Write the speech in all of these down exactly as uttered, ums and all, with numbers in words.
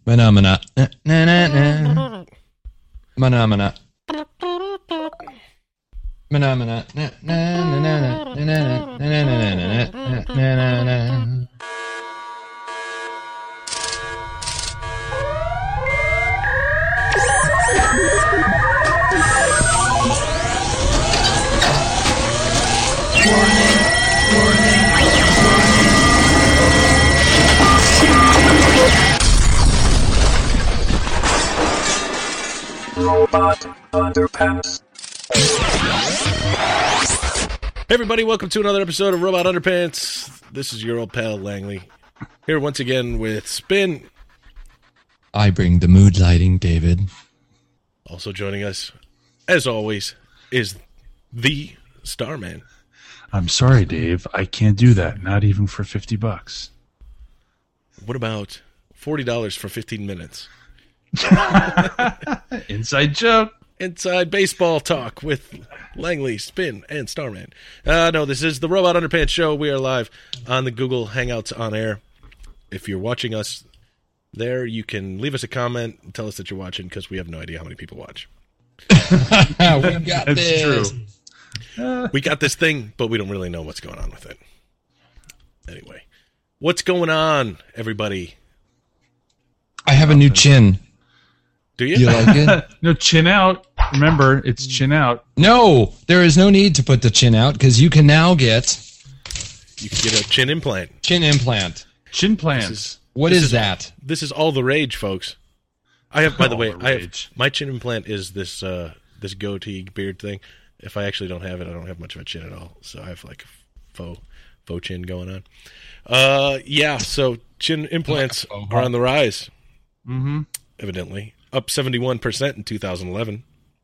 Phenomena. Na na na. Phenomena. Phenomena. Na na na na na na na na na na na. Robot Underpants. Hey everybody, welcome to another episode of Robot Underpants. This is your old pal Langley, here once again with Spin. I bring the mood lighting, David. Also joining us, as always, is the Starman. I'm sorry, Dave. I can't do that. Not even for fifty bucks. What about forty dollars for fifteen minutes? Inside joke. Inside baseball talk with Langley, Spin, and Starman. Uh, no, this is the Robot Underpants Show. We are live on the Google Hangouts on air. If you're watching us there, you can leave us a comment and tell us that you're watching, because we have no idea how many people watch. We got That's this. true. We got this thing, but we don't really know what's going on with it. Anyway, what's going on, everybody? I have a new chin. Do you? Do you like it? No, chin out. Remember, it's chin out. No, there is no need to put the chin out because you can now get You can get a chin implant. chin implant. Chin plants. This is, What this is is that? This is all the rage, folks. I have, by the All way, the I have rage. my chin implant is this uh, this goatee beard thing. If I actually don't have it, I don't have much of a chin at all. So I have like a faux faux chin going on. Uh, yeah. So chin implants Like are on the rise. Mm-hmm. Evidently, up seventy-one percent in two thousand eleven.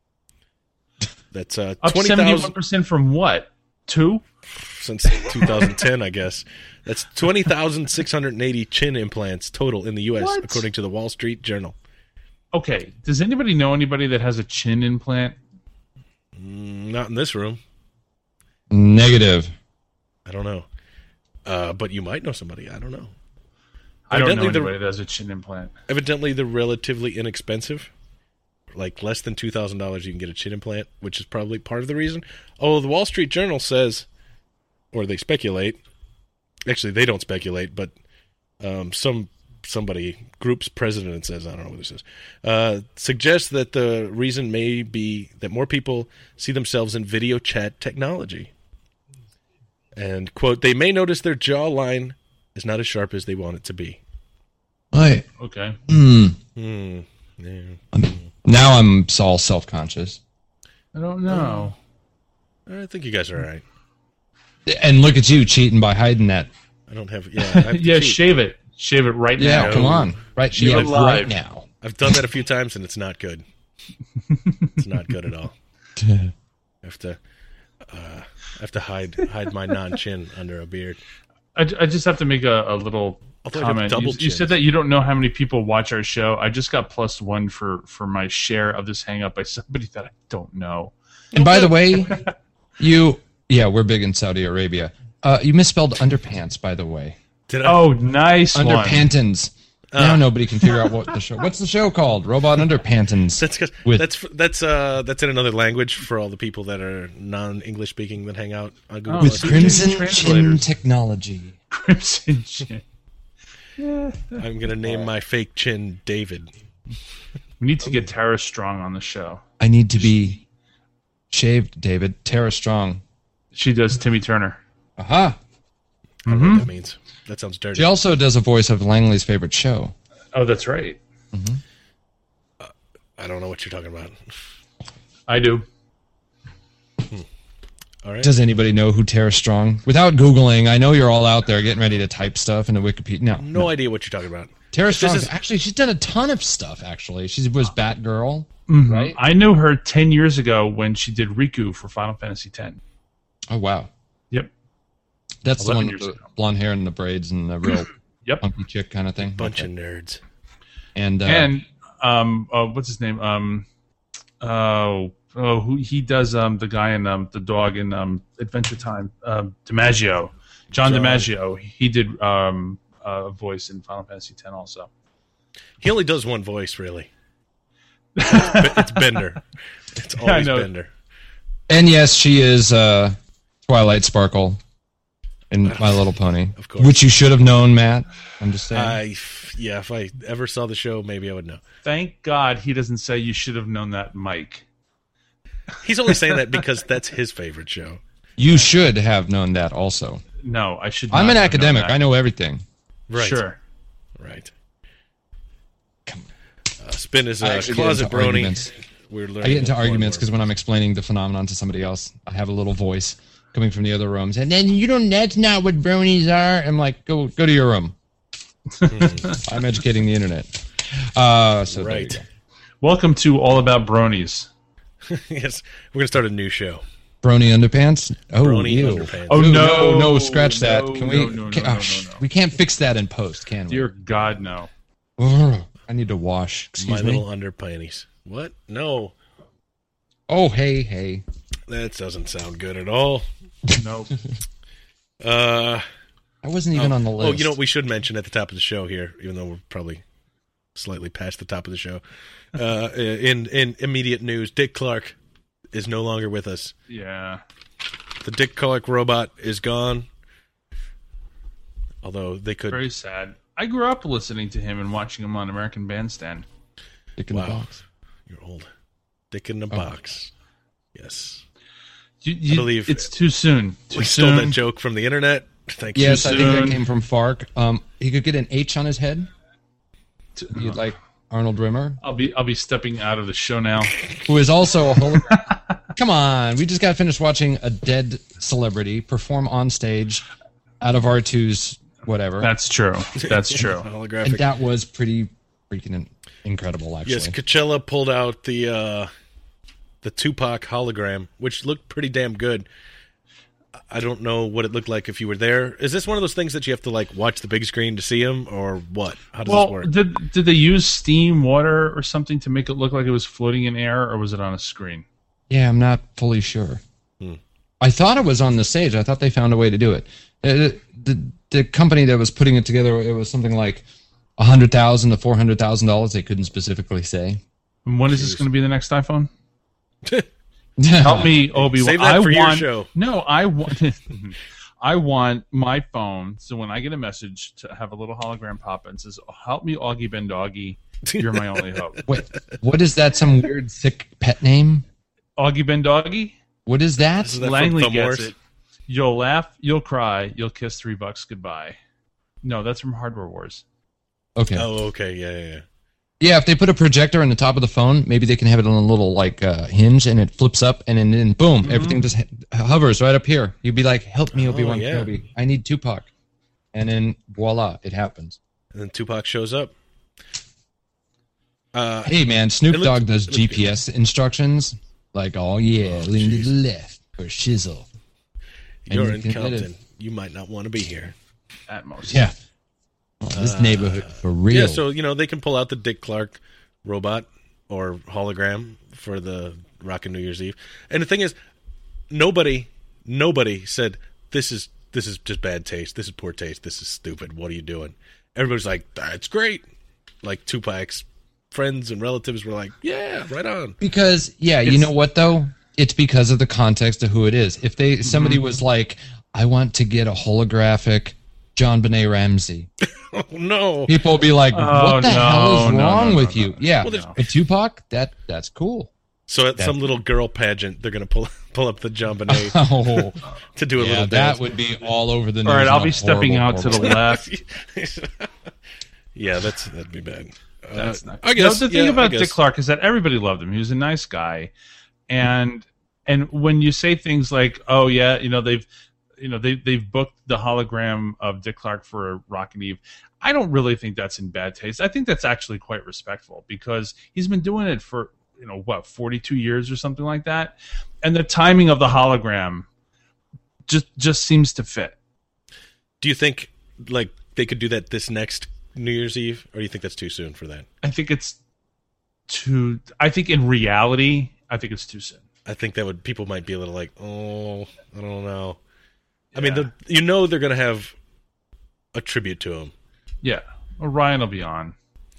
That's uh, Up twenty seventy-one thousand percent from what? Two? since two thousand ten, I guess. That's twenty thousand six hundred eighty chin implants total in the U S, What? according to the Wall Street Journal. Okay. Does anybody know anybody that has a chin implant? Mm, not in this room. Negative. I don't know. Uh, but you might know somebody. I don't know. I don't know Evidently, anybody they're, that has a chin implant. evidently, they're relatively inexpensive. Like less than two thousand dollars you can get a chin implant, which is probably part of the reason. Oh, the Wall Street Journal says, or they speculate, actually they don't speculate, but um, some somebody, group's president says, I don't know what this is, uh, suggests that the reason may be that more people see themselves in video chat technology. And, quote, they may notice their jawline is not as sharp as they want it to be. Right. Okay. Hmm. Hmm. Yeah. Now I'm all self-conscious. I don't know. I think you guys are all right. And look at you cheating by hiding that. I don't have, yeah. I have to Yeah, cheat. shave it. Shave it right Yeah, now. come on. Right, Shave yeah, it live. right now. I've done that a few times, and it's not good. It's not good at all. I have to, uh, I have to hide hide my non-chin under a beard. I, I just have to make a, a little Although I have comment. double You, you chins. said that you don't know how many people watch our show. I just got plus one for, for my share of this hang up by somebody that I don't know. And by the way, you, yeah, we're big in Saudi Arabia. Uh, you misspelled underpants, by the way. Did I? Oh, nice one. Underpantons. Now nobody can figure out what the show. What's the show called? Robot Underpantons. That's 'cause- With- that's that's uh that's in another language for all the people that are non-English speaking that hang out on Google. Oh, With Plus. see, Crimson Chin translators. technology. Crimson Chin. I'm gonna name my fake chin David. We need to get Tara Strong on the show. I need to be shaved, David. Tara Strong. She does Timmy Turner. Aha. I don't know what that means. That sounds dirty. She also does a voice of Langley's favorite show. Oh, that's right. I don't know what you're talking about. I do. All right. Does anybody know who Tara Strong? Without Googling, I know you're all out there getting ready to type stuff into Wikipedia. No, no idea what you're talking about. Tara Strong. is- Actually, she's done a ton of stuff. Actually, she was Batgirl, Mhm. right? I knew her ten years ago when she did Riku for Final Fantasy X. Oh wow, Yep. that's the eleven one with years the ago. blonde hair and the braids and the real Yep. punky chick kind of thing. Bunch Okay. of nerds. And uh, And um, uh, what's his name? Um, oh, oh, who he does? Um, the guy in um, the dog in um, Adventure Time. Um, DiMaggio, John John. DiMaggio. He did um, a voice in Final Fantasy X also. He only does one voice, really. It's, it's Bender. It's always know. Bender. And yes, she is uh, Twilight Sparkle in My Little Pony. Of course. Which you should have known, Matt. I'm just saying. I, yeah, if I ever saw the show, maybe I would know. Thank God he doesn't say you should have known that, Mike. He's only saying that because that's his favorite show. You should have known that also. No, I should. I'm not an have known academic. that. I know everything. Right. Sure. Right. Uh, Spin is I a actually get closet into brony. arguments. We're learning I get into more and arguments more. because when I'm explaining the phenomenon to somebody else, I have a little voice coming from the other rooms, and then you don't. That's not what bronies are. I'm like, go go to your room. I'm educating the internet. Uh, so there you Right. go. Welcome to All About Bronies. Yes, we're gonna start a new show. Brony underpants. Oh, Brony ew. underpants. Oh, Ooh, no. no, no, scratch that. No, Can we? no, no, can- no, oh, no, sh- no. We can't fix that in post, can we? Dear God, no. Ugh, I need to wash. Excuse My me. little underpanties. What? No, Oh, hey, hey. that doesn't sound good at all. No. Uh, I wasn't even oh, on the list. Oh, you know what we should mention at the top of the show here, even though we're probably slightly past the top of the show. Uh, in in immediate news, Dick Clark is no longer with us. Yeah. The Dick Clark robot is gone. Although they could. Very sad. I grew up listening to him and watching him on American Bandstand. Dick in the Wow. box. You're old. Dick in the Oh. box. Yes. You, you, believe it's too soon. Too We soon. stole that joke from the internet. Thank you. Yes, I think that soon. came from Fark. Um, he could get an H on his head. You'd like Arnold Rimmer, I'll be I'll be stepping out of the show now. who is also a hologram. Come on, we just got finished watching a dead celebrity perform on stage out of R two's whatever. That's true. That's true. and Holographic. that was pretty freaking incredible, actually. Yes, Coachella pulled out the uh, the Tupac hologram, which looked pretty damn good. I don't know what it looked like if you were there. Is this one of those things that you have to like watch the big screen to see him, or what? How does this Well, work? did did they use steam, water, or something to make it look like it was floating in air, or was it on a screen? Yeah, I'm not fully sure. Hmm. I thought it was on the stage. I thought they found a way to do it. Uh, the the company that was putting it together, it was something like a hundred thousand to four hundred thousand dollars. They couldn't specifically say. And when is this going to be the next iPhone? Help me, Obi. Save that I for your want, show. No, I want. I want my phone, so when I get a message, to have a little hologram pop and says, "Help me, Augie Ben Doggy. You're my only hope." Wait, what is that? Some weird sick pet name? Augie Ben Doggy. What is that? Is that from Langley Thumb gets Wars? it. You'll laugh, you'll cry, you'll kiss three bucks goodbye. No, that's from Hardware Wars. Okay. Oh, okay, yeah, yeah, yeah. Yeah, if they put a projector on the top of the phone, maybe they can have it on a little like uh, hinge, and it flips up, and then, then boom, Mm-hmm. everything just h- hovers right up here. You'd be like, "Help me, Obi Wan Oh, yeah. Kenobi! I need Tupac," and then voila, it happens. And then Tupac shows up. Uh, Hey man, Snoop It looks- Dogg does it looks G P S instructions. Like, oh yeah, Oh, lean to jeez. the left or shizzle. and you're you in can get it. Compton. You might not want to be here. At most. Yeah. Oh, this neighborhood for real. Uh, Yeah, so you know they can pull out the Dick Clark robot or hologram for the Rockin' New Year's Eve. And the thing is, nobody, nobody said this is this is just bad taste. This is poor taste. This is stupid. What are you doing? Everybody's like, that's great. Like Tupac's friends and relatives were like, yeah, right on. Because yeah, you It's- know what though? It's because of the context of who it is. If they somebody was like, I want to get a holographic John Benet Ramsey, Oh no. people will be like, Oh, what the no, hell is no, wrong no, with no, you? no, Yeah, Well, there's- but Tupac, that that's cool. So at That- some little girl pageant, they're gonna pull pull up the John Benet Oh, to do a yeah, little that dance. would be all over the news. All right, I'll and be a stepping horrible, out to the horrible- left. Yeah, that's that'd be bad. Uh, That's not. I guess No, the thing yeah, about I guess. Dick Clark is that everybody loved him. He was a nice guy, and and when you say things like, "Oh yeah, you know they've, you know they they've booked the hologram of Dick Clark for Rockin' Eve," I don't really think that's in bad taste. I think that's actually quite respectful because he's been doing it for you know what forty-two years or something like that, and the timing of the hologram just just seems to fit. Do you think like they could do that this next New Year's Eve, or do you think that's too soon for that? I think it's too. I think in reality, I think it's too soon. I think that would people might be a little like, oh, I don't know. I mean, Yeah. the, you know, they're going to have a tribute to him. Yeah, well, Ryan will be on.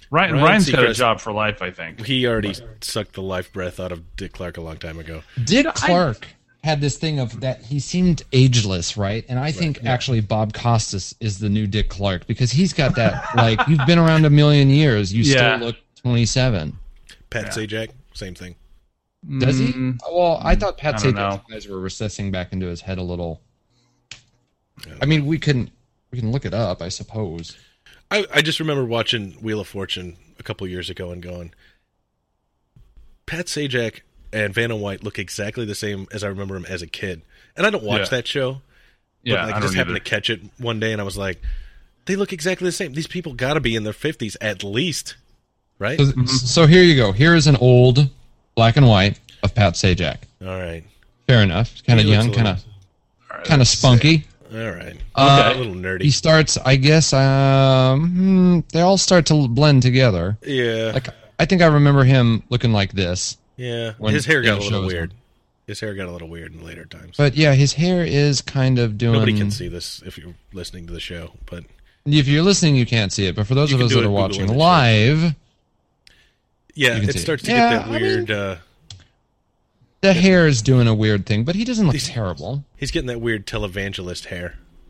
Ryan, Ryan Ryan's got a Seacrest- job for life, I think. He already sucked the life breath out of Dick Clark a long time ago. Dick Clark had this thing of that he seemed ageless, right? And I think actually Bob Costas is the new Dick Clark because he's got that, like, you've been around a million years. You Yeah. still look twenty-seven. Pat Sajak, same thing. Does he? Mm, Well, I thought Pat I don't know. Sajak's eyes were recessing back into his head a little. I mean, we can we can look it up, I suppose. I, I just remember watching Wheel of Fortune a couple years ago and going, Pat Sajak and Vanna White look exactly the same as I remember him as a kid. And I don't watch Yeah. that show. But Yeah, like, I I just don't happened either. to catch it one day and I was like, they look exactly the same. These people got to be in their fifties at least, right? So, so here you go. Here is an old black and white of Pat Sajak. All right. Fair enough. Kind of He looks young, a kind little- of kind of spunky. All right. Uh, a little nerdy. He starts, I guess. Um, hmm, they all start to blend together. yeah. Like I think I remember him looking like this. yeah. when His hair got Dale a little shows weird. him. His hair got a little weird in later times. But yeah, his hair is kind of doing. Nobody can see this if you're listening to the show. But If you're listening, you can't see it. But for those You of can us do that it are Googling watching it, sure. live, yeah, You can it see it. starts to Yeah, get that I mean- weird. uh, the hair is doing a weird thing. But he doesn't look He's- terrible. he's getting that weird televangelist hair.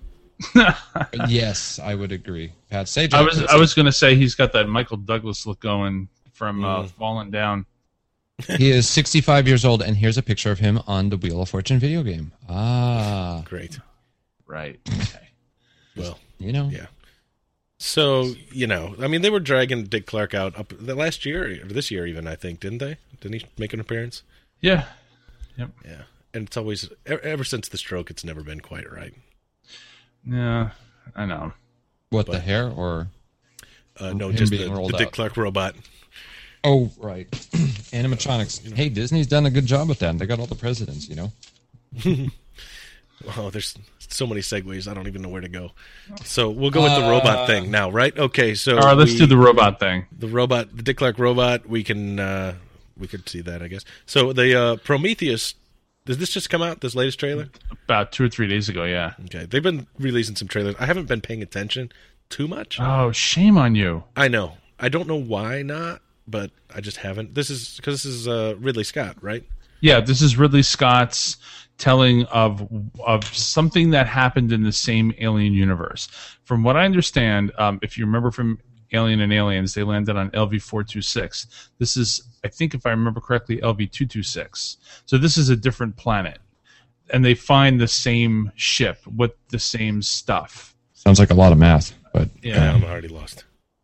Yes, I would agree. Pat Sajak. I was I was going to say he's got that Michael Douglas look going from uh, Mm. Falling Down. He is sixty-five years old, and here's a picture of him on the Wheel of Fortune video game. Ah, Great. Right. Okay. Well, you know. yeah. So, you know, I mean, they were dragging Dick Clark out up the last year, or this year even, I think, didn't they? Didn't he make an appearance? Yeah. Yeah. And it's always, e- ever since the stroke, it's never been quite right. Yeah. I know. What the But- hair or? Uh, no, Him just the, being rolled the Dick out. Clark robot. Oh, right. Animatronics. Hey, Disney's done a good job with that. They got all the presidents, you know. Oh, there's so many segues. I don't even know where to go. So we'll go with the robot thing now, right? Okay, so All right, let's we- do the robot thing. the robot, the Dick Clark robot. We can uh, we could see that, I guess. So the uh, Prometheus. Did this just come out? This latest trailer? About two or three days ago, yeah. Okay, they've been releasing some trailers. I haven't been paying attention too much. Oh, shame on you. I know. I don't know why not, but I just haven't. This is because this is uh, Ridley Scott, right? Yeah, this is Ridley Scott's telling of of something that happened in the same Alien universe. From what I understand, um, if you remember from Alien and Aliens, they landed on L V four twenty-six. This is, I think if I remember correctly, L V two twenty-six. So this is a different planet. And they find the same ship with the same stuff. Sounds like a lot of math, but Yeah, um, I'm already lost.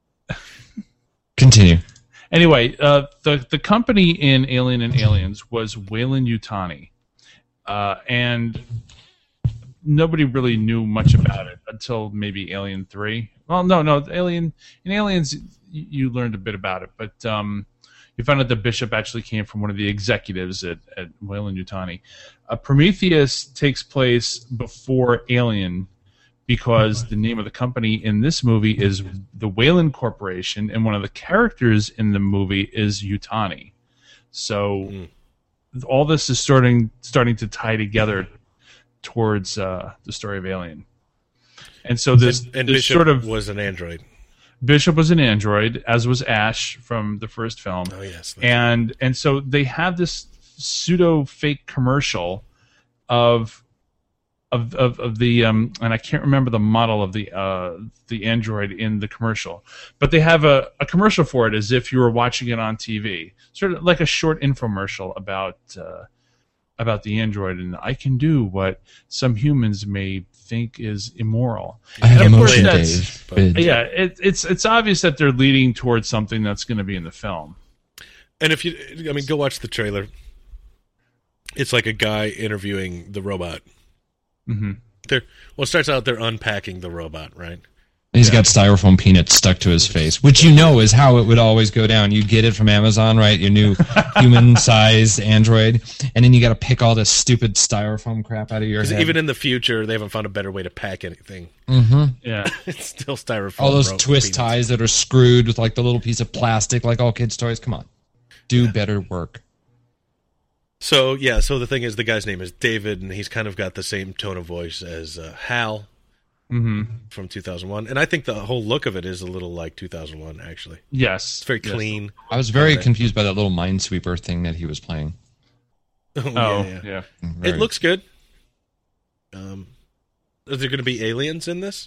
continue. Anyway, uh, the the company in Alien and Aliens was Weyland Yutani, uh, and nobody really knew much about it until maybe Alien Three. Well, no, no, Alien in Aliens you, you learned a bit about it, but um, you found out the bishop actually came from one of the executives at at Weyland Yutani. Uh, Prometheus takes place before Alien, because the name of the company in this movie is the Weyland Corporation, and one of the characters in the movie is Yutani. So Mm. all this is starting starting to tie together towards uh, the story of Alien. And so this, And, and this Bishop sort of was an android. Bishop was an android, as was Ash from the first film. Oh yes. that's- And and so they have this pseudo fake commercial of of of, of the um and I can't remember the model of the uh the android in the commercial, but they have a, a commercial for it as if you were watching it on T V, sort of like a short infomercial about uh, about the android, and I can do what some humans may think is immoral. I have And of course emotion, that's- Dave. But- Yeah, it, it's it's obvious that they're leading towards something that's going to be in the film. And if you, I mean, go watch the trailer. It's like a guy interviewing the robot. hmm They're well, it starts out they're unpacking the robot, right? He's got styrofoam peanuts stuck to his face, which you know is how it would always go down. You get it from Amazon, right? Your new human-sized android, and then you got to pick all this stupid styrofoam crap out of your 'Cause head. even in the future, they haven't found a better way to pack anything. hmm Yeah. It's still styrofoam. All those ro- twist peanuts. ties that are screwed with like the little piece of plastic, like all kids' toys. Come on, do better work. So yeah, so the thing is, the guy's name is David, and he's kind of got the same tone of voice as uh, Hal. Mm-hmm. from two thousand one, and I think the whole look of it is a little like two thousand one. Actually, Yes, it's very yes. clean. I was very Okay. confused by that little Minesweeper thing that he was playing. Oh, Oh, yeah, yeah. yeah. Very- It looks good. Um, is there going to be aliens in this?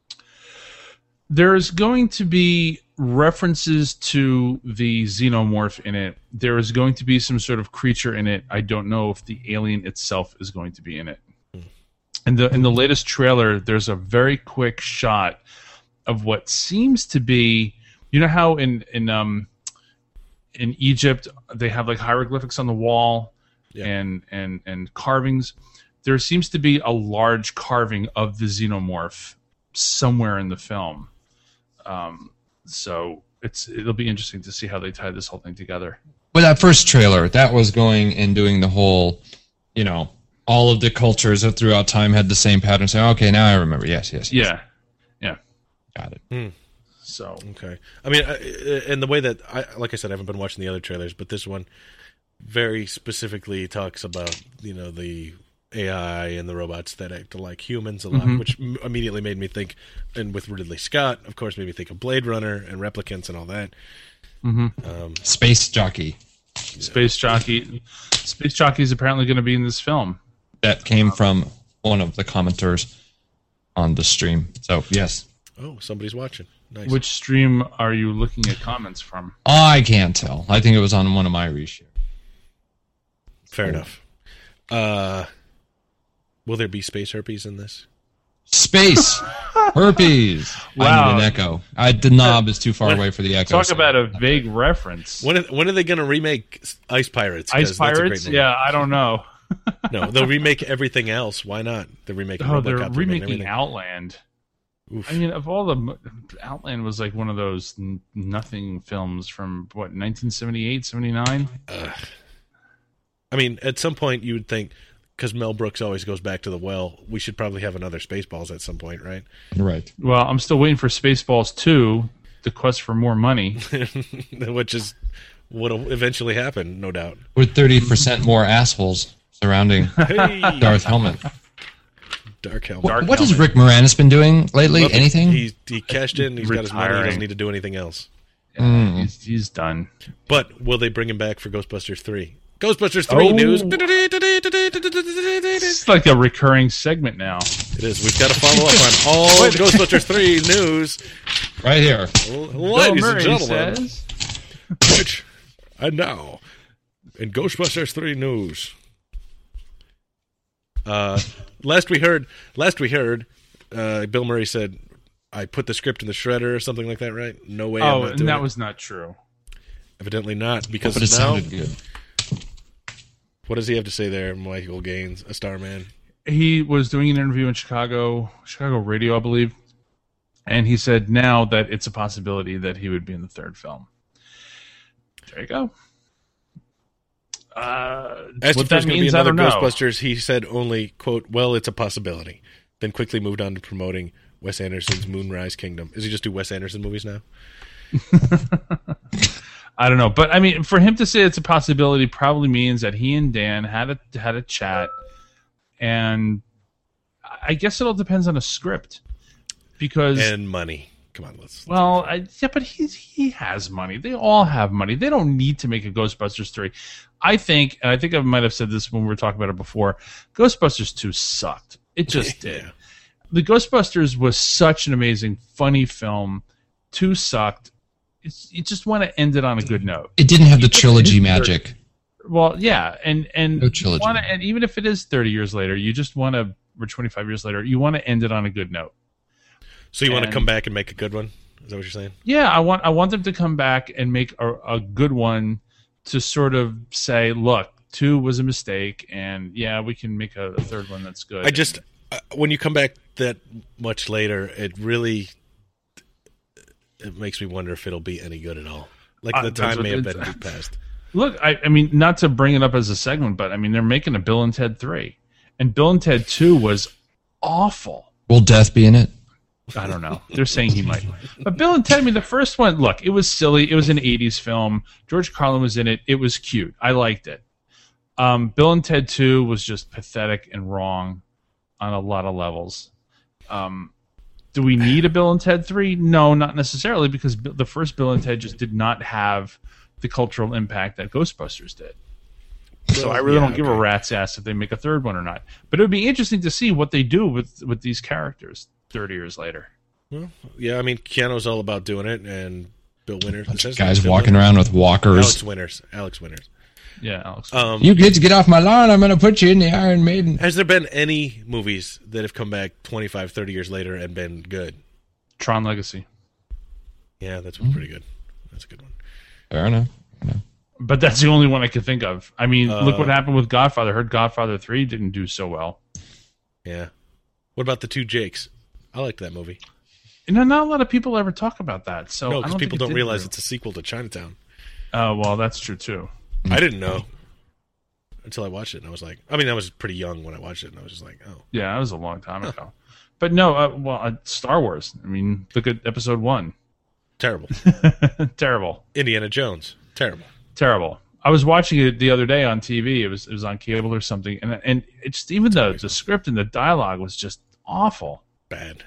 There's going to be references to the xenomorph in it. There is going to be some sort of creature in it. I don't know if the alien itself is going to be in it. In the in the latest trailer, there's a very quick shot of what seems to be, you know how in in um in Egypt they have like hieroglyphics on the wall Yeah. and and and carvings. There seems to be a large carving of the xenomorph somewhere in the film. Um, so it's it'll be interesting to see how they tie this whole thing together. With that first trailer, that was going and doing the whole, you know, all of the cultures throughout time had the same pattern. So, okay, now I remember. Yes, yes, yes. Yeah, yeah. Got it. Hmm. So Okay. I mean, I- and the way that I, like I said, I haven't been watching the other trailers, but this one very specifically talks about, you know, the A I and the robots that act like humans a lot, Mhm. which m- immediately made me think, and with Ridley Scott, of course, made me think of Blade Runner and Replicants and all that. mhm. Um, Space Jockey. Space Jockey, Space Jockey is apparently going to be in this film. That came from one of the commenters on the stream. So, yes. oh, somebody's watching. Nice. Which stream are you looking at comments from? I can't tell. I think it was on one of my reshares. Fair enough. Uh, will there be space herpes in this? Space herpes. I Wow. need an echo. I, the knob is too far What- away for the echo. Talk so- about a vague reference. When are, when are they going to remake Ice Pirates? 'Cause Ice that's a great Pirates? movie. Yeah, I don't know. No, they'll remake everything else. Why not? They're remaking Oh, RoboCop, they're remaking remaking everything. Outland. Oof. I mean, of all the mo- Outland was like one of those n- nothing films from what nineteen seventy-eight, seventy-nine. I mean, at some point you would think, because Mel Brooks always goes back to the well, we should probably have another Spaceballs at some point, right? Right. Well, I'm still waiting for Spaceballs two, the quest for more money. Which is what'll eventually happen, no doubt. With thirty percent more assholes surrounding Hey, Darth Helmet. Dark Helmet. What, Dark what has Helmet. Rick Moranis been doing lately? Nothing. Anything? He, he cashed in, he's got his money, he Retiring. doesn't need to do anything else. Yeah, Mm. he's, he's done. But will they bring him back for Ghostbusters three? Ghostbusters three Oh. news. It's like a recurring segment now. It is. We've got to follow up on all Ghostbusters three news. Right here. Ladies Bill and Murray gentlemen. says, Which, and now, in Ghostbusters three news. Uh, last we heard, last we heard, uh, Bill Murray said, "I put the script in the shredder" or something like that, right? No way. I'm "Oh, not and doing that it. was not true." Evidently not, because But it now, sounded good. what does he have to say there, Michael Gaines, a star man? He was doing an interview in Chicago, Chicago radio, I believe, and he said now that it's a possibility that he would be in the third film. There you go. Uh, Asked what if there's that going to be means, I another don't know. Ghostbusters, he said only, quote, "Well, it's a possibility." Then quickly moved on to promoting Wes Anderson's Moonrise Kingdom. Is he just do Wes Anderson movies now? I don't know, but I mean, for him to say it's a possibility probably means that he and Dan had a had a chat, and I guess it all depends on a script, because And money. Come on, let's. well, I, yeah, but he's he has money. They all have money. They don't need to make a Ghostbusters three. I think, and I think I might have said this when we were talking about it before. Ghostbusters two sucked. It just did. Yeah. The Ghostbusters was such an amazing, funny film. Two sucked. It's, you just want to end it on a good note. It didn't have the trilogy magic. Well, yeah, and and No trilogy. wanna, and even if it is thirty years later, you just want to, or twenty-five years later, you want to end it on a good note. So you want to And- come back and make a good one? Is that what you're saying? Yeah, I want I want them to come back and make a, a good one to sort of say, look, two was a mistake, and yeah, we can make a, a third one that's good. I just uh, when you come back that much later, it really it makes me wonder if it'll be any good at all. Like Uh, the that's time what may have it's- been too past. Look, I, I mean, not to bring it up as a segment, but I mean, they're making a Bill and Ted three, and Bill and Ted two was awful. Will Death be in it? I don't know. They're saying he might. But Bill and Ted, I mean, the first one, look, it was silly. It was an eighties film. George Carlin was in it. It was cute. I liked it. Um, Bill and Ted two was just pathetic and wrong on a lot of levels. Um, Do we need a Bill and Ted three? No, not necessarily, because the first Bill and Ted just did not have the cultural impact that Ghostbusters did. So I really yeah, don't give okay. a rat's ass if they make a third one or not. But it would be interesting to see what they do with, with these characters thirty years later. Well, yeah, I mean, Keanu's all about doing it, and Bill Winters. Bunch Is of that guys Bill walking Winters? around with walkers. Alex Winters. Alex Winters. Yeah, Alex. Um, You kids get off my lawn. I'm going to put you in the Iron Maiden. has there been any movies that have come back twenty-five, thirty years later and been good? Tron Legacy. Yeah, that's Mm-hmm. pretty good. That's a good one. Fair enough. Fair enough. But that's the only one I could think of. I mean, Uh, look what happened with Godfather. I heard Godfather three didn't do so well. Yeah. What about The Two Jakes? I liked that movie. You know, not a lot of people ever talk about that. So No, I because don't people think it don't did realize very it's a sequel to Chinatown. well. Uh, well, that's true too. I didn't know until I watched it, and I was like, I mean, I was pretty young when I watched it, and I was just like, oh. Yeah, that was a long time ago. But no, uh, well, uh, Star Wars. I mean, look at Episode One. Terrible. Terrible, Indiana Jones. Terrible. terrible. I was watching it the other day on T V. It was it was on cable or something, and and it's even the the script and the dialogue was just awful. Bad.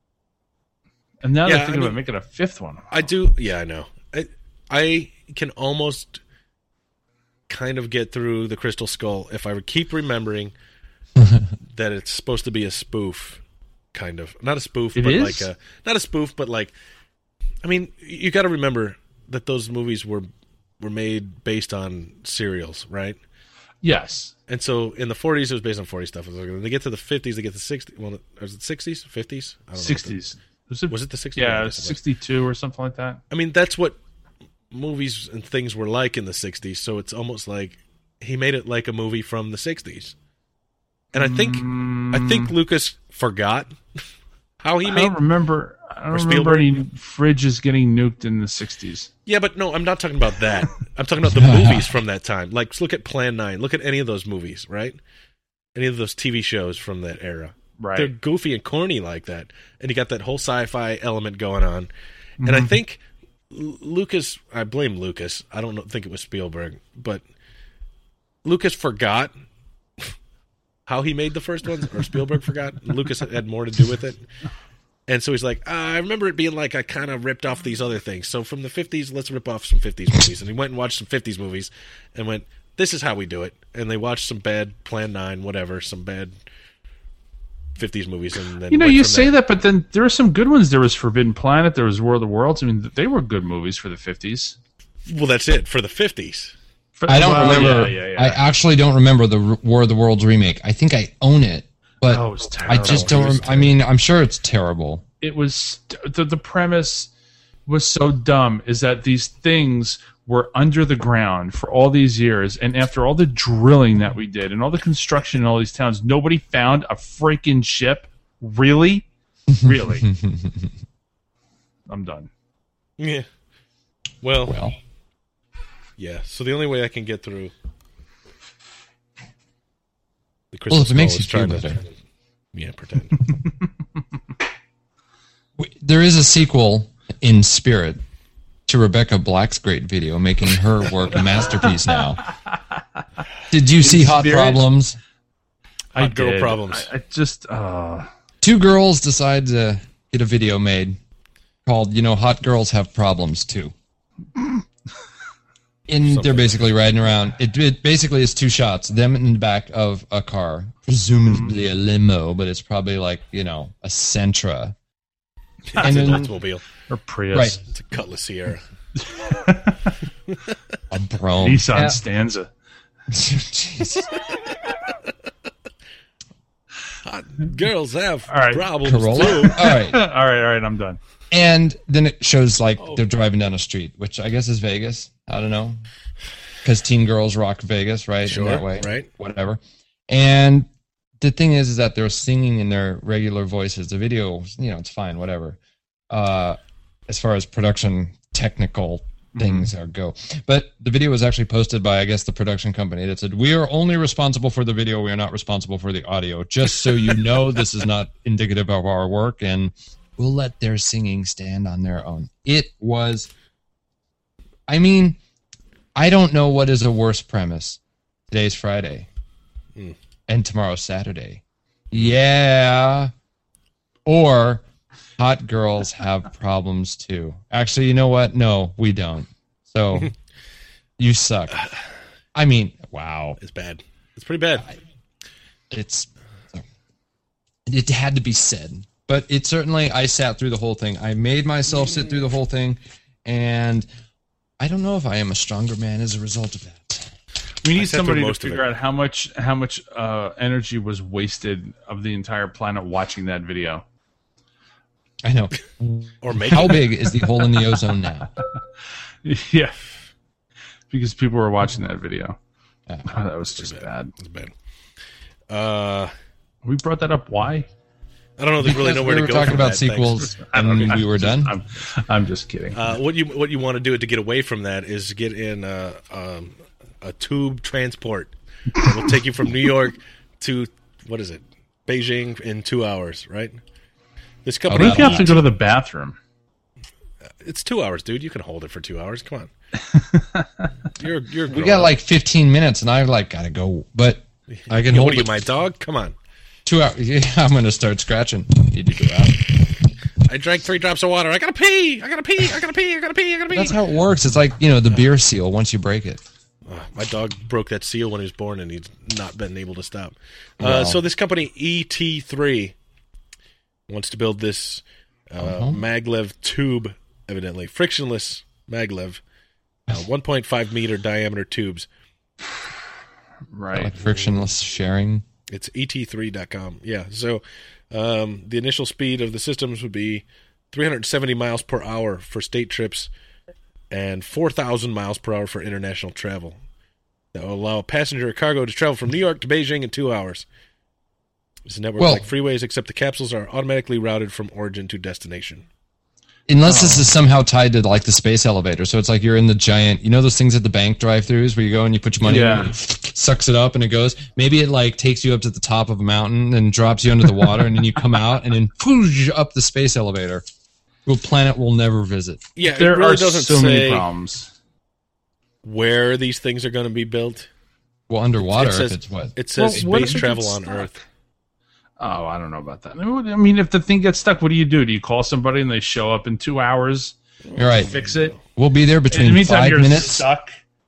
And now Yeah, they're thinking I mean- about making a fifth one. I do. Yeah, I know. I I can almost kind of get through the Crystal Skull if I would keep remembering that it's supposed to be a spoof, kind of not a spoof, It but is? like a not a spoof, but like, I mean, you got to remember that those movies were were made based on serials, right? Yes. And so in the forties, it was based on forty stuff. When they get to the fifties, they get to sixties. Well, was it sixties, fifties? I don't know. Sixties. Was it, Was it the sixties? Yeah, I guess it was. sixty-two or something like that. I mean, that's what movies and things were like in the sixties, so it's almost like he made it like a movie from the sixties. And I think I think Lucas forgot how he I made don't remember. I don't Or remember Spielberg? any fridges getting nuked in the sixties. Yeah, but no, I'm not talking about that. I'm talking about the movies from that time. Like, let's look at Plan nine. Look at any of those movies, right? Any of those T V shows from that era. Right. They're goofy and corny like that. And you got that whole sci-fi element going on. And I think L- Lucas, I blame Lucas. I don't know, think it was Spielberg, but Lucas forgot how he made the first ones, or Spielberg forgot. Lucas had more to do with it. And so he's like, ah, I remember it being like I kind of ripped off these other things. So from the fifties, let's rip off some fifties movies. And he went and watched some fifties movies and went, this is how we do it. And they watched some bad Plan nine, whatever, some bad fifties movies. And then You know, went you from say there. that, but then there are some good ones. There was Forbidden Planet. There was War of the Worlds. I mean, they were good movies for the fifties. Well, that's it for the fifties. For- I don't well, remember. Yeah, yeah, yeah. I actually don't remember the R- War of the Worlds remake. I think I own it, but Oh, it was I just terrible. don't. Rem- I mean, I'm sure it's terrible. it was the, the premise was so dumb is that these things were under the ground for all these years, and after all the drilling that we did and all the construction in all these towns, nobody found a freaking ship. Really? Really? I'm done. Yeah. Well, Well, yeah. So the only way I can get through the Crystal well, if it Skull makes is you feel trying to, better. yeah, pretend. W- There is a sequel in spirit to Rebecca Black's great video, making her work a masterpiece now. Did you see Hot spirit? Problems? I Hot girl did. problems. I, I just uh Two girls decide to get a video made called, you know, Hot Girls Have Problems Too. And they're basically riding around. It, it basically is two shots, them in the back of a car, presumably a limo, but it's probably like, you know, a Sentra. It's And an then- Oldsmobile. or Prius. Right. It's a Cutlass Sierra. A Brougham. Nissan Yeah. Stanza. Jesus. Hot girls have All right. problems Corolla? too. All right. all right, all right, I'm done. And then it shows like they're driving down a street, which I guess is Vegas. I don't know. Because teen girls rock Vegas, right? Sure, in that way. right. Whatever. And the thing is, is that they're singing in their regular voices. The video, you know, it's fine, whatever. Uh, as far as production technical things are go. But the video was actually posted by, I guess, the production company that said, we are only responsible for the video. We are not responsible for the audio. Just so you know, this is not indicative of our work, and we'll let their singing stand on their own. It was, I mean, I don't know what is a worse premise. Today's Friday. And tomorrow's Saturday. Yeah. Or Hot girls have problems too. Actually, you know what? No, we don't. So you suck. I mean, wow. It's bad. It's pretty bad. It's it had to be said. But it certainly, I sat through the whole thing. I made myself sit through the whole thing, and I don't know if I am a stronger man as a result of that. We I need sat somebody through to most of figure it. out how much how much uh, energy was wasted of the entire planet watching that video. I know. Or make How it. big is the hole in the ozone now? Yeah, because people were watching that video. Yeah. Oh, that was just bad. It's bad. Uh, We brought that up. Why? I don't know. There's really Because nowhere we to were go. talking from about that, thanks. sequels, and Okay, we were just- done. I'm, I'm just kidding. Uh, what you what you want to do to get away from that is get in a, um, a tube transport that will take you from New York to what is it, Beijing in two hours, right? This I company, think you have to go to the bathroom. it's two hours, dude. You can hold it for two hours. Come on, you're you're. We got like fifteen minutes, and I like gotta go, but I can Yo, hold what are you, it my dog? Come on. two hours. Yeah, I'm gonna start scratching. Need to go out. I drank three drops of water. I gotta pee. I gotta pee. I gotta pee. I gotta pee. I gotta pee. That's how it works. It's like, you know, the beer seal. Once you break it, Uh, my dog broke that seal when he was born, and he's not been able to stop. Uh, Wow. So this company E T three wants to build this uh, Uh-huh. maglev tube, evidently frictionless maglev, uh, one point five meter diameter tubes. Right. like frictionless sharing. It's E T three dot com. Yeah. So um, the initial speed of the systems would be three hundred seventy miles per hour for state trips and four thousand miles per hour for international travel. That will allow passenger or cargo to travel from New York to Beijing in two hours. It's a network Well- like freeways, except the capsules are automatically routed from origin to destination. Unless this is somehow tied to like the space elevator, so it's like you're in the giant, you know, those things at the bank drive-throughs where you go and you put your money Yeah. in, and it sucks it up and it goes. Maybe it like takes you up to the top of a mountain and drops you under the water, and then you come out and then whoosh, up the space elevator to a planet we'll never visit. Yeah, There it really are doesn't so say many problems. where these things are going to be built. Well, underwater, It says- if it's what? It says Well, what if space it travel gets on stuck? Earth. Oh, I don't know about that. I mean, if the thing gets stuck, what do you do? Do you call somebody and they show up in two hours, You're right. fix it? We'll be there In between the meantime, five you're minutes. stuck.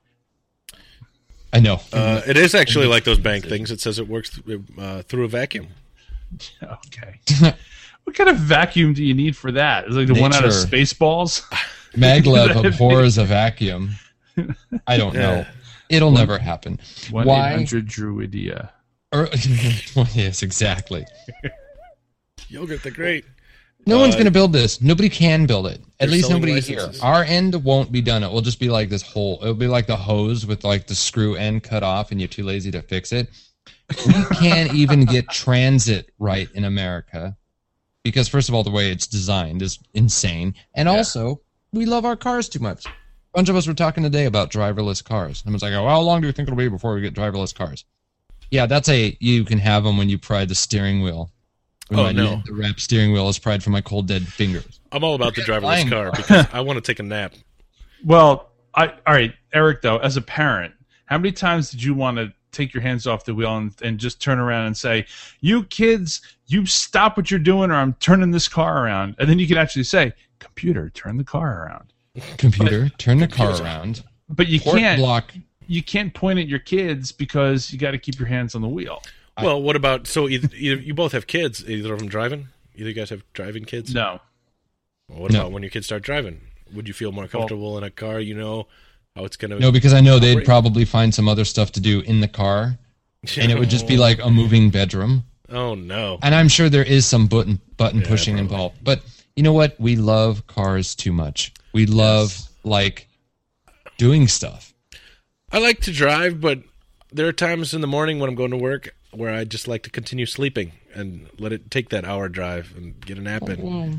I know. Uh, it is actually like those bank things. It says it works th- uh, through a vacuum. Okay. What kind of vacuum do you need for that? Is it like the one out of Nature. Spaceballs? Maglev abhors a vacuum. I don't know. It'll never happen. one Why? eight hundred Druidia. Or, yes, exactly. Yogurt, the great. No Uh, one's going to build this. Nobody can build it. At they're least selling nobody here. licenses. Our end won't be done. It will just be like this hole. It'll be like the hose with like the screw end cut off, and you're too lazy to fix it. We can't even get transit right in America because, first of all, the way it's designed is insane, and also we love our cars too much. A bunch of us were talking today about driverless cars. I was like, "Oh, how long do you think it'll be before we get driverless cars?" Yeah, that's a you can have them when you pry the steering wheel. When Oh, my- no. The wrap steering wheel is pried from my cold dead fingers. I'm all about the driverless flying car car. because I want to take a nap. Well, I all right, Eric. Though, as a parent, how many times did you want to take your hands off the wheel and, and just turn around and say, "You kids, you stop what you're doing, or I'm turning this car around"? And then you can actually say, "Computer, turn the car around." Computer, turn the car around. But you Port can't. block. You can't point at your kids because you got to keep your hands on the wheel. Well, what about so either, either you both have kids? Either of them driving? Either you guys have driving kids? No. Well, what No. about when your kids start driving? Would you feel more comfortable in a car? You know how it's going to. No, because I know they'd operate? probably find some other stuff to do in the car, and it would just be like a moving bedroom. Oh no! And I'm sure there is some button button Yeah, pushing probably. involved. But you know what? We love cars too much. We love like doing stuff. I like to drive, but there are times in the morning when I'm going to work where I just like to continue sleeping and let it take that hour drive and get a nap in.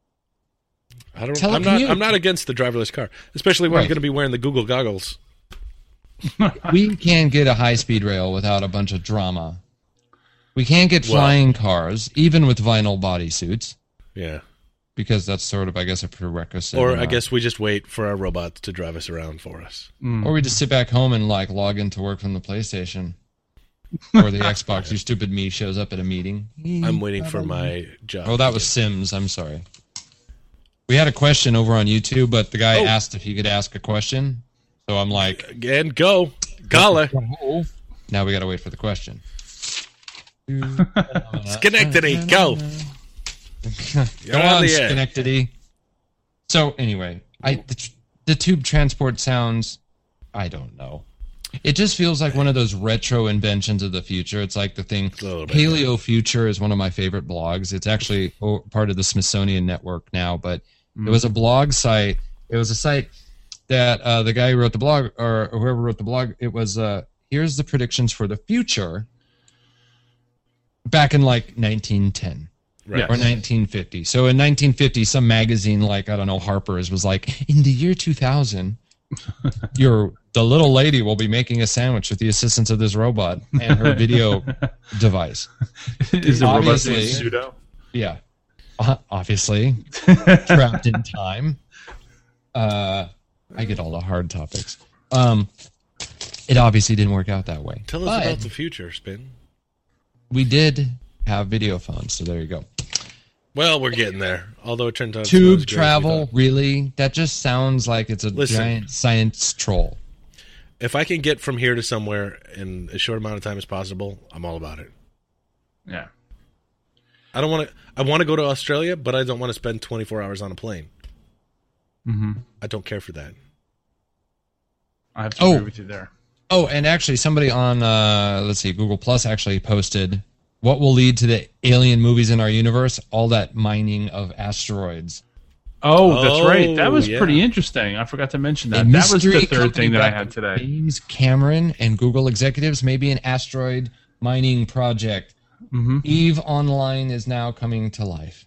I don't. I'm not. Telecommute. I'm not against the driverless car, especially when I'm Right. going to be wearing the Google goggles. We can't get a high speed rail without a bunch of drama. We can't get Well- flying cars, even with vinyl bodysuits, Yeah. because that's sort of, I guess, a prerequisite. Or in I our- guess we just wait for our robots to drive us around for us. or we just sit back home and like log into work from the PlayStation. or the Xbox, your stupid me shows up at a meeting. I'm waiting for my job. Oh, that was Sims. I'm sorry. We had a question over on YouTube, but the guy Oh. asked if he could ask a question. So I'm like, Again, go. Gala. now we got to wait for the question. Schenectady, go. Go You're on, on the air. Schenectady. So anyway, I the, the tube transport sounds, I don't know. It just feels like one of those retro inventions of the future. It's like the thing. A little bit. Paleo Future is one of my favorite blogs. It's actually oh, part of the Smithsonian Network now, but it was a blog site. It was a site that uh, the guy who wrote the blog, or whoever wrote the blog, it was uh, here's the predictions for the future back in like nineteen ten. Right. Or nineteen fifty. So in nineteen fifty, some magazine like, I don't know, Harper's was like, in the year two thousand, your the little lady will be making a sandwich with the assistance of this robot and her video device. Is the robot Obviously. saying pseudo? Yeah. Uh, obviously. Trapped in time. Uh, I get all the hard topics. Um, it obviously didn't work out that way. Tell us But about the future, Spin. we did have video phones, so there you go. Well, we're getting there. Although it turns out it's not as Tube great as we travel, thought. really? That just sounds like it's a Listen. giant science troll. If I can get from here to somewhere in as short amount of time as possible, I'm all about it. Yeah. I don't want to. I want to go to Australia, but I don't want to spend twenty-four hours on a plane. Mm-hmm. I don't care for that. I have to Oh. agree with you there. Oh, and actually, somebody on, uh, let's see, Google Plus actually posted what will lead to the alien movies in our universe, all that mining of asteroids. Oh, that's right. That Oh, was yeah. pretty interesting. I forgot to mention that. A That was the mystery third company thing that I backed had by today. James Cameron and Google executives may be an asteroid mining project. Mm-hmm. EVE Online is now coming to life.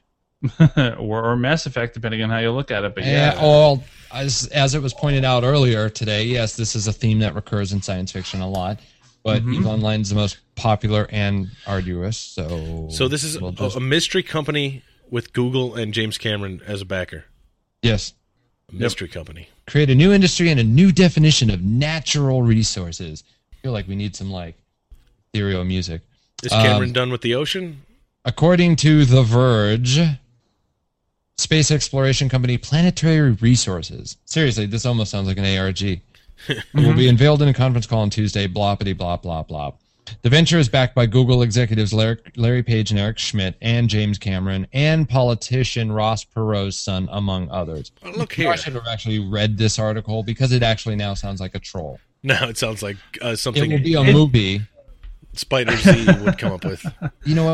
or, or Mass Effect, depending on how you look at it. But Yeah. yeah, All as as it was pointed out earlier today, yes, this is a theme that recurs in science fiction a lot. But Mhm. EVE Online is the most popular and arduous. So, So this is we'll a, just- a mystery company with Google and James Cameron as a backer. yes, A mystery company. create a new industry and a new definition of natural resources. I feel like we need some like ethereal music. Is Cameron Um, done with the ocean? According to The Verge, space exploration company Planetary Resources. Seriously, this almost sounds like an A R G. It will be unveiled in a conference call on Tuesday. Bloppity blah blah blah. The venture is backed by Google executives Larry, Larry Page and Eric Schmidt, and James Cameron, and politician Ross Perot's son, among others. Oh, look You know, here. I should have actually read this article because it actually now sounds like a troll. Now it sounds like uh, It something will be a movie. Spider Z would come up with. You know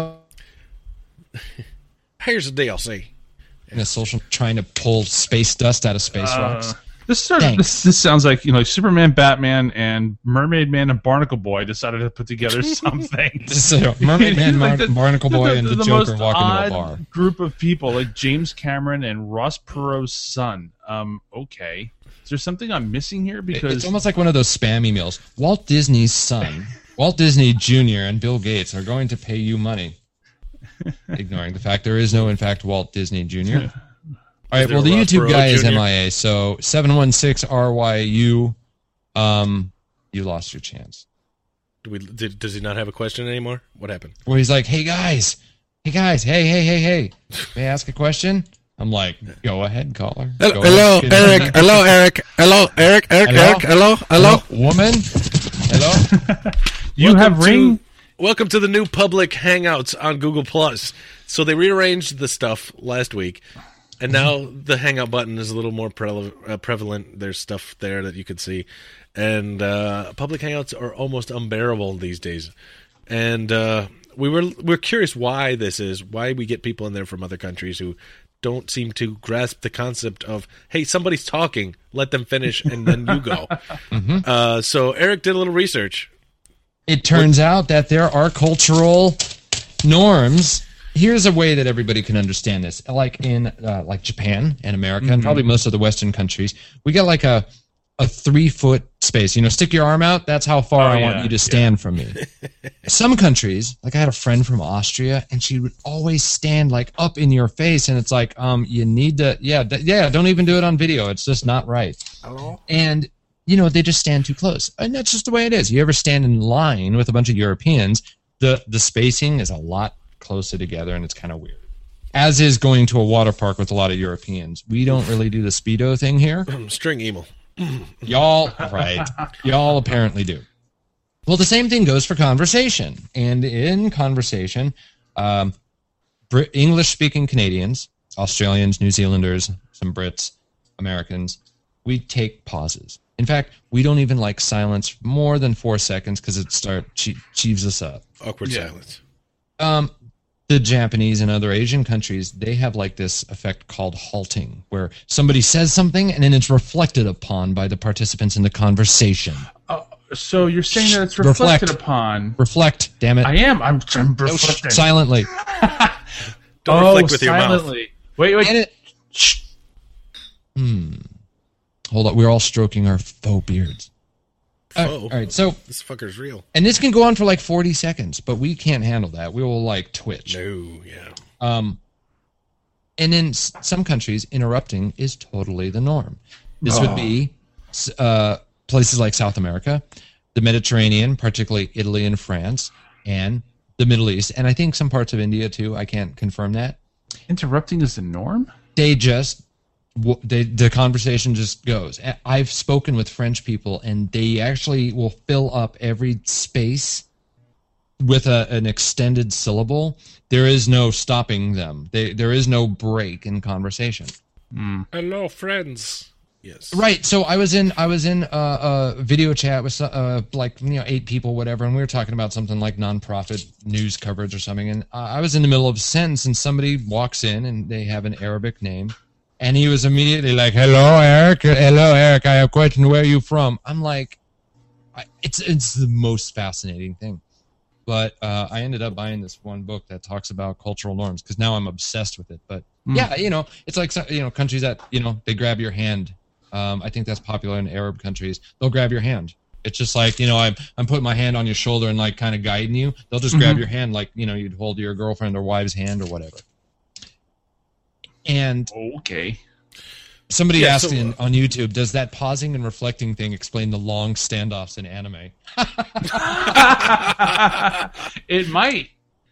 what? Here's the D L C. In a social trying to pull space dust out of space rocks. Uh, this, sort of, Thanks. this this sounds like you know Superman, Batman, and Mermaid Man and Barnacle Boy decided to put together something. Just a Mermaid Man, Like Mar- the- Barnacle Boy, and the, Joker most walk odd into a bar. group of people like James Cameron and Ross Perot's son. Um, okay, is there something I'm missing here? It- Because It's almost like one of those spam emails. Walt Disney's son, Walt Disney Junior and Bill Gates are going to pay you money. Ignoring the fact there is no, in fact, Walt Disney Junior All right, there well, the a Ross YouTube Perot guy is Junior? M I A, so seven one six R Y U, um, you lost your chance. Do we, did, does he not have a question anymore? What happened? Where he's like, hey, guys, hey, guys, hey, hey, hey, hey, may I ask a question? I'm like, go ahead, caller. Go Hello, ahead. Eric. Hello, Eric. Hello, Eric. Eric. Hello? Eric. Hello. Hello. Woman? Hello? you Welcome have ring. To, welcome to the new public hangouts on Google Plus. So they rearranged the stuff last week, and now the hangout button is a little more pre- uh, prevalent. There's stuff there that you can see, and uh, public hangouts are almost unbearable these days. And uh, we were we're curious why this is, why we get people in there from other countries who don't seem to grasp the concept of, hey, somebody's talking, let them finish, and then you go. Mm-hmm. uh, so Eric did a little research. It turns out that there are cultural norms. Here's a way that everybody can understand this. Like in uh, like Japan and America, and probably most of the Western countries, we got like a a three foot space. You know, stick your arm out. That's how far Oh, I yeah, want you to stand from me. Some countries, like I had a friend from Austria, and she would always stand like up in your face, and it's like, um, you need to, yeah, th- yeah. Don't even do it on video. It's just not right. Hello? And you know, they just stand too close. And that's just the way it is. You ever stand in line with a bunch of Europeans, the, the spacing is a lot closer together, and it's kind of weird. As is going to a water park with a lot of Europeans. We don't really do the Speedo thing here. String emo. Y'all, right. Y'all apparently do. Well, the same thing goes for conversation. And in conversation, um, English-speaking Canadians, Australians, New Zealanders, some Brits, Americans, we take pauses. In fact, we don't even like silence more than four seconds because it start che- cheeves us up. Awkward Yeah. silence. Um, the Japanese and other Asian countries, they have like this effect called halting, where somebody says something and then it's reflected upon by the participants in the conversation. Uh, so you're saying that it's Reflect. reflected upon. Reflect, damn it. I am. I'm, I'm No, sh- reflecting. silently. Don't oh, reflect with your mouth. silently. Wait, wait. Get it? Shh. Hmm. Hold on. We're all stroking our faux beards. Uh, Faux? all right. So, This fucker's real. and this can go on for like forty seconds, but we can't handle that. We will like twitch. No, yeah. Um, and in s- some countries, interrupting is totally the norm. This Oh. would be s- uh, places like South America, the Mediterranean, particularly Italy and France, and the Middle East, and I think some parts of India too. I can't confirm that. Interrupting is the norm? They just, w- they, the conversation just goes. A- I've spoken with French people, and they actually will fill up every space with a, an extended syllable. There is no stopping them. They, there is no break in conversation. Hello, friends. Yes. Right. So I was in I was in a, a video chat with uh, like you know eight people, whatever, and we were talking about something like nonprofit news coverage or something. And uh, I was in the middle of a sentence, and somebody walks in, and they have an Arabic name, and he was immediately like, "Hello, Eric. Hello, Eric. I have a question. Where are you from?" I'm like, I, it's it's the most fascinating thing. But uh, I ended up buying this one book that talks about cultural norms because now I'm obsessed with it. But yeah, you know, it's like you know countries that you know they grab your hand. Um, I think that's popular in Arab countries. They'll grab your hand. It's just like, you know, I'm I'm putting my hand on your shoulder and like kind of guiding you. They'll just grab your hand like, you know, you'd hold your girlfriend or wife's hand or whatever. And Okay. somebody Yeah, asked so, in, on YouTube, does that pausing and reflecting thing explain the long standoffs in anime? It might.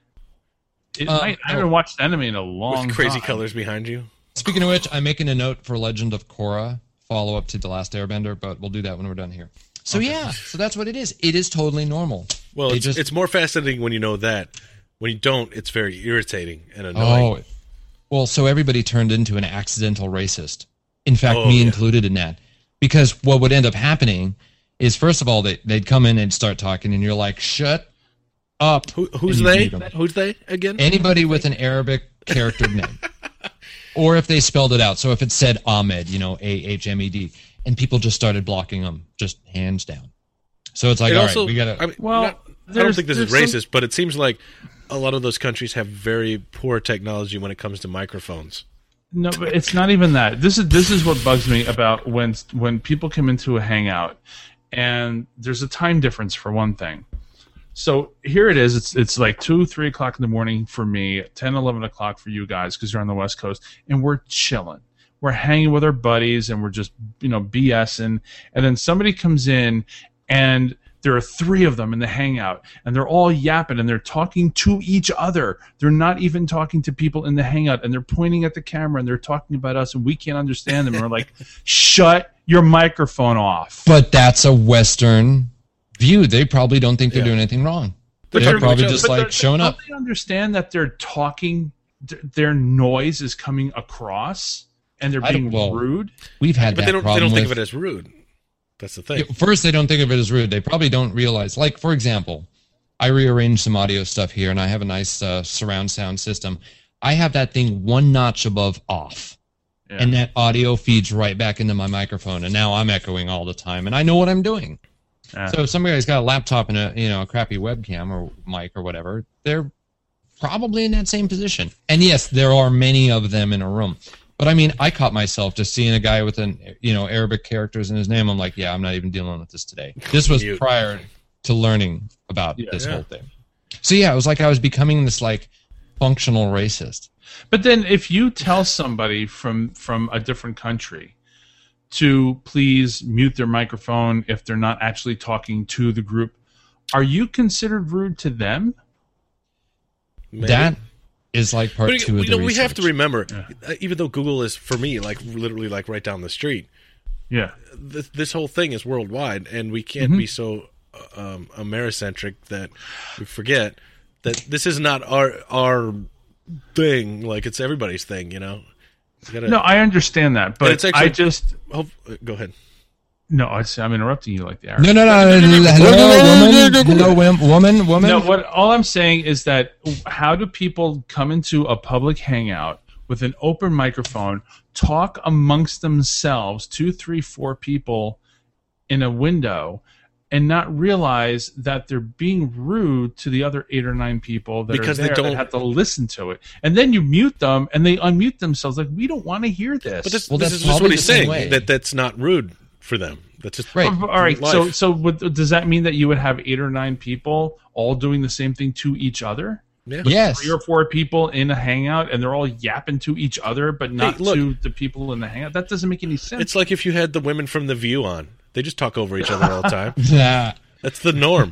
It Um, might. I haven't watched anime in a long With crazy time. colors behind you. Speaking of which, I'm making a note for Legend of Korra, follow up to The Last Airbender, but we'll do that when we're done here. So yeah, so that's what it is. It is totally normal. Well, They it's, just- it's more fascinating when you know that. When you don't, it's very irritating and annoying. Oh, well, so everybody turned into an accidental racist. In fact, Oh, me yeah. included in that. Because what would end up happening is, first of all, they, they'd come in and start talking, and you're like, shut up. Who, who's And you they? mute 'em. Who's they again? Anybody with an Arabic character name. Or if they spelled it out. So if it said Ahmed, you know, A H M E D, and people just started blocking them, just hands down. So it's like, It all also, right, we got to... I mean, Well, not- I don't there's- think this is there's some- racist, but it seems like a lot of those countries have very poor technology when it comes to microphones. No, but it's not even that. This is this is what bugs me about when when people come into a hangout, and there's a time difference for one thing. So here it is. It's it's like two, three o'clock in the morning for me, ten, eleven o'clock for you guys because you're on the West Coast, and we're chilling. We're hanging with our buddies, and we're just you know BSing. And then somebody comes in, and there are three of them in the hangout, and they're all yapping, and they're talking to each other. They're not even talking to people in the hangout, and they're pointing at the camera, and they're talking about us, and we can't understand them. And we're like, shut your microphone off. But that's a Western view. They probably don't think they're Yeah. doing anything wrong. They're They're talking to probably each just other. like they're- showing don't up. they understand that they're talking, th- their noise is coming across, and they're I don't- being well, rude? We've had But that they don't, they problem don't think with... of it as rude. That's the thing. Yeah, First, they don't think of it as rude. They probably don't realize. Like, for example, I rearranged some audio stuff here, and I have a nice uh, surround sound system. I have that thing one notch above off, Yeah. and that audio feeds right back into my microphone, and now I'm echoing all the time, and I know what I'm doing. Yeah. So if somebody's got a laptop and a you know a crappy webcam or mic or whatever, they're probably in that same position. And yes, there are many of them in a room. But I mean, I caught myself just seeing a guy with an you know Arabic characters in his name. I'm like, yeah, I'm not even dealing with this today. This was Mute. prior to learning about Yeah, this yeah. whole thing. So yeah, it was like I was becoming this like functional racist. But then, if you tell somebody from from a different country to please mute their microphone if they're not actually talking to the group, are you considered rude to them? Maybe. That is like part but, two you of the know, we research. have to remember, Yeah. even though Google is, for me, like literally like right down the street, Yeah. this, this whole thing is worldwide, and we can't Mhm. be so um, Americentric that we forget that this is not our our thing. Like, it's everybody's thing, you know? You gotta, No, I understand that, but it's actually- I just hope, go ahead. no. I, I'm interrupting you like the No, no, no. Hello, woman. Hello, wim- woman. Woman. No, what all I'm saying is that how do people come into a public hangout with an open microphone, talk amongst themselves, two, three, four people in a window, and not realize that they're being rude to the other eight or nine people that Because are they there don't- that have to listen to it, and then you mute them and they unmute themselves like we don't want to hear this. But this, Well, this that's is just what probably he's the same saying, way. that that's not rude for them. That's just Right. All right. So, life. so would, does that mean that you would have eight or nine people all doing the same thing to each other? Yeah. Yes. Three or four people in a hangout, and they're all yapping to each other, but not Hey, look. to the people in the hangout. That doesn't make any sense. It's like if you had the women from The View on. They just talk over each other all the time. Yeah. That's the norm.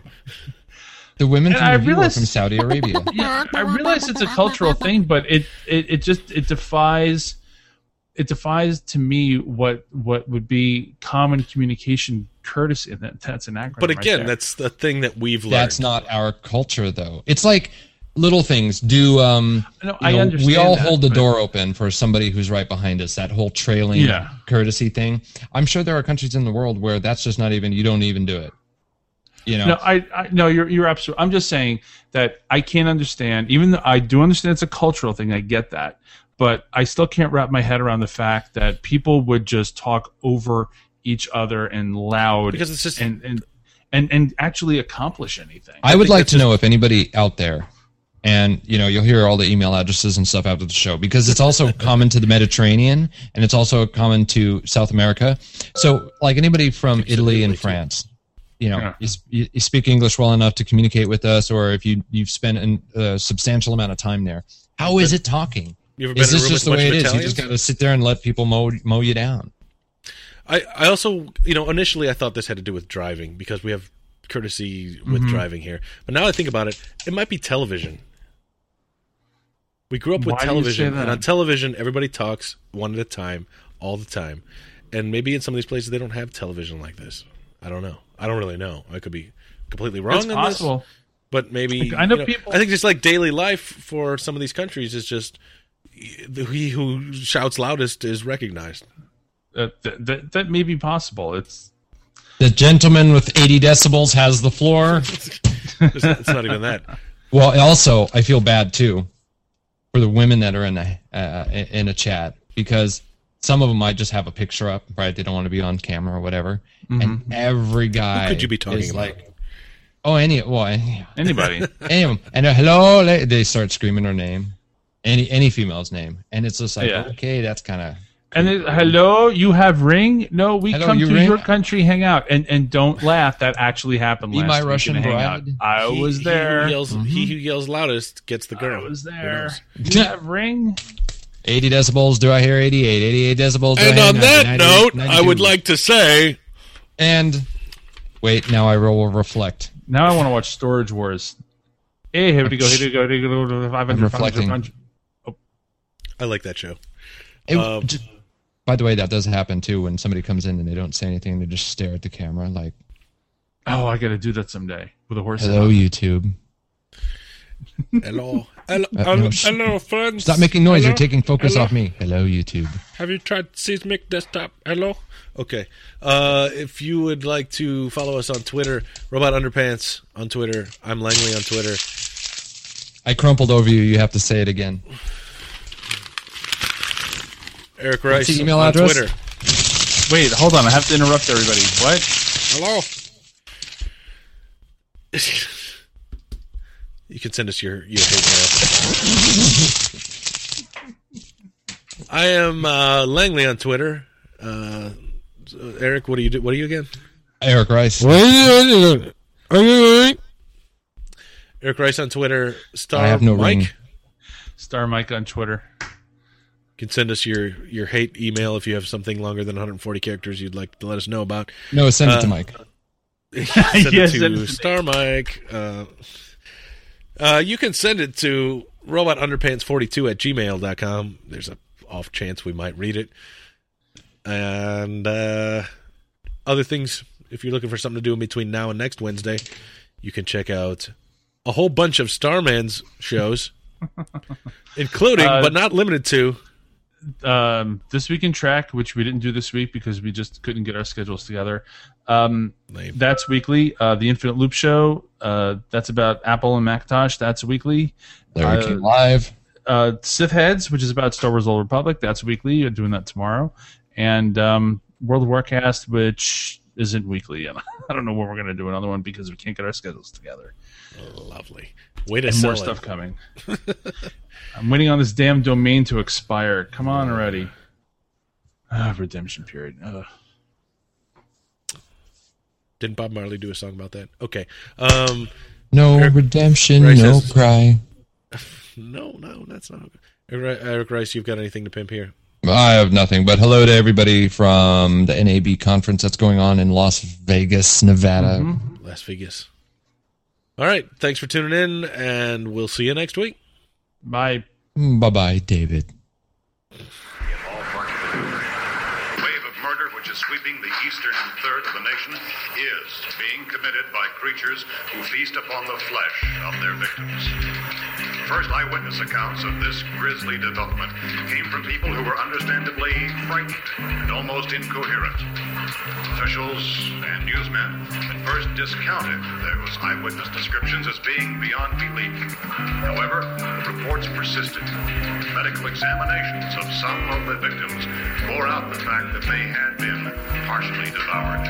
The women And from I the View are realize- from Saudi Arabia. Yeah, I realize it's a cultural thing, but it, it, it just it defies it defies to me what what would be common communication courtesy. And that, that's an acronym. But right again, there. that's the thing that we've learned. That's not our culture, though. It's like little things. Do um, No, you I know, understand we all that, hold the but- door open for somebody who's right behind us. That whole trailing Yeah. courtesy thing. I'm sure there are countries in the world where that's just not even. You don't even do it. You know. No, I, I no, you're you're absolutely. I'm just saying that I can't understand. Even though I do understand it's a cultural thing, I get that, but I still can't wrap my head around the fact that people would just talk over each other and loud Because it's just- and and and, and actually accomplish anything. I would think like that's to know if anybody out there, and you know, you'll hear all the email addresses and stuff after the show, because it's also common to the Mediterranean and it's also common to South America. So, like anybody from Italy and Italy, too. France, you know, Yeah. you, sp- you you speak English well enough to communicate with us, or if you you've spent an, a substantial amount of time there, how is it talking? You ever been Is in a this room just with the a way bunch it of is? You Italians? just got to sit there and let people mow mow you down. I, I also, you know, initially I thought this had to do with driving because we have courtesy with Mm-hmm. driving here. But now I think about it, it might be television. We grew up with Why do you television, say that? and on television, everybody talks one at a time, all the time. And maybe in some of these places, they don't have television like this. I don't know. I don't really know. I could be completely wrong It's on possible. this. But maybe I know you know, people- I think just like daily life for some of these countries is just he who shouts loudest is recognized. Uh, that, that that may be possible. It's The gentleman with eighty decibels has the floor. It's, it's not even that. Well, also, I feel bad too for the women that are in a uh, in a chat, because some of them might just have a picture up, right? They don't want to be on camera or whatever, and every guy Who could you be talking is about? like, oh, any well, any, anybody. any of them, and uh, hello, they- they start screaming her name, any any female's name, and it's just like, Yeah. okay, that's kind of. And it, hello, you have Ring? No, we Hello, come you to Ring? your country, hang out, and and don't laugh. That actually happened Be last my week Russian in a hangout. bride. I He- was he there. who yells, He who yells loudest gets the girl. I was Who there. knows? You have Ring? eighty decibels. Do I hear eighty-eight? eighty-eight decibels. Do And I hear on that ninety, note, ninety-two? I would like to say, And wait, now I will reflect. Now I want to watch Storage Wars. Hey, here we go. Here we go. Here we go. five hundred, I'm reflecting. five hundred. I like that show. It, Um, j- by the way, that does happen too when somebody comes in and they don't say anything. They just stare at the camera like, Oh, I got to do that someday with a horse. hello, YouTube. Hello, hello, Uh, hello, no, sh- hello, friends. Stop making noise. Hello? You're taking focus Hello? off me. Hello, YouTube. Have you tried Seismic Desktop? Hello. Okay. Uh, if you would like to follow us on Twitter, Robot Underpants on Twitter. I'm Langley on Twitter. I crumpled over you. You have to say it again. Eric Rice the email on address? Twitter. Wait, hold on. I have to interrupt everybody. What? Hello. You can send us your your hate mail. I am uh, Langley on Twitter. Uh, so Eric, what do you do? What are you again? Eric Rice. Eric Rice on Twitter. Star I have no Mike. ring. Star Mike on Twitter. You can send us your, your hate email if you have something longer than one hundred forty characters you'd like to let us know about. No, send it Uh, to Mike. Send Yes, it send it to to Star Mike. Uh, uh, you can send it to robot underpants forty-two at gmail dot com. There's a off chance we might read it. And uh, other things, if you're looking for something to do in between now and next Wednesday, you can check out a whole bunch of Starman's shows, including, Uh, but not limited to, Um, This Week in Track, which we didn't do this week because we just couldn't get our schedules together. Um, Lame. that's weekly. Uh, the Infinite Loop Show, uh, that's about Apple and Macintosh. That's weekly. Larry uh, King Live. Uh, Sith Heads, which is about Star Wars: Old Republic. That's weekly. You're doing that tomorrow. And um, World of Warcast, which isn't weekly. And I don't know when we're going to do another one because we can't get our schedules together. Lovely. Way to And sell more it. stuff coming. I'm waiting on this damn domain to expire. Come on already. Ah, redemption period. Ugh. Didn't Bob Marley do a song about that? Okay. Um, No Eric redemption, Rice no has- cry. no, no, that's not. Eric Eric Rice, you've got anything to pimp here? I have nothing, but hello to everybody from the N A B conference that's going on in Las Vegas, Nevada. Mm-hmm. Las Vegas. All right. Thanks for tuning in, and we'll see you next week. Bye. Bye-bye, David. wave of murder which is sweeping the eastern third of the nation is being committed by creatures who feast upon the flesh of their victims. First eyewitness accounts of this grisly development came from people who were understandably frightened and almost incoherent. Officials and newsmen at first discounted those eyewitness descriptions as being beyond belief. However, the reports persisted. Medical examinations of some of the victims bore out the fact that they had been partially devoured.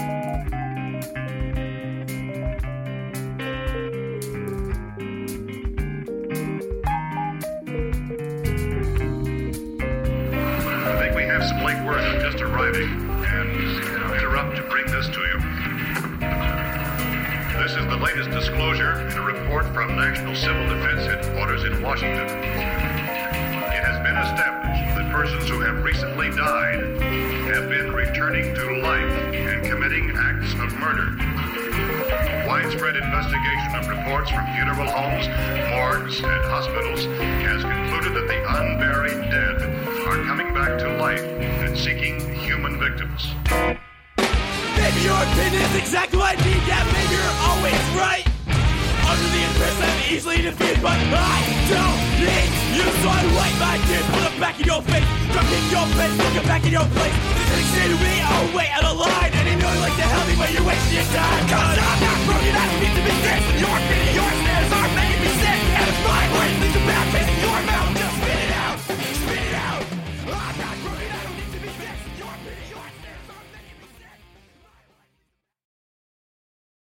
I think we have some late word just arriving, and I'll interrupt to bring this to you. This is the latest disclosure in a report from National Civil Defense Headquarters in Washington. It has been established that persons who have recently died have been returning to life and committing acts of murder. A widespread investigation of reports from funeral homes, morgues, and hospitals has concluded that the unburied dead are coming back to life and seeking human victims. Maybe your opinion is exactly what I need. Yeah, maybe you're always right. Under the impression I'm easily defeated, but I don't need you. So I wipe my tears, put them back in your face. Drop in your face, looking back in your place. This is to me, oh wait, out of line. And you know you like to